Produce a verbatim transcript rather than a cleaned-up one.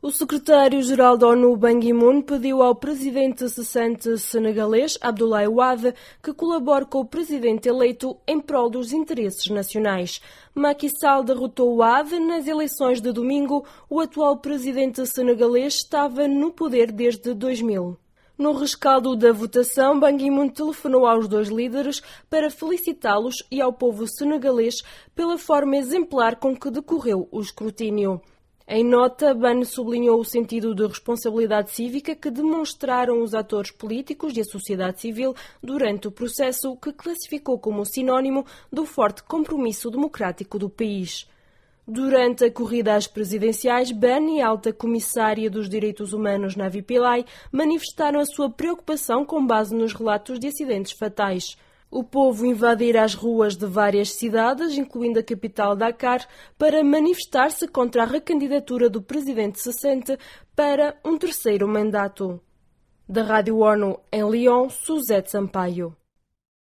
O secretário-geral da ONU, Ban Ki-moon, pediu ao presidente cessante senegalês, Abdoulaye Wade, que colabore com o presidente eleito em prol dos interesses nacionais. Macky Sall derrotou Wade nas eleições de domingo. O atual presidente senegalês estava no poder desde dois mil. No rescaldo da votação, Ban Ki-moon telefonou aos dois líderes para felicitá-los e ao povo senegalês pela forma exemplar com que decorreu o escrutínio. Em nota, Ban sublinhou o sentido de responsabilidade cívica que demonstraram os atores políticos e a sociedade civil durante o processo, que classificou como sinónimo do forte compromisso democrático do país. Durante a corrida às presidenciais, Ban e a alta comissária dos direitos humanos, Navi Pillay, manifestaram a sua preocupação com base nos relatos de acidentes fatais. O povo invadira as ruas de várias cidades, incluindo a capital Dakar, para manifestar-se contra a recandidatura do presidente cessante para um terceiro mandato. Da Rádio ONU em Lyon, Suzete Sampaio.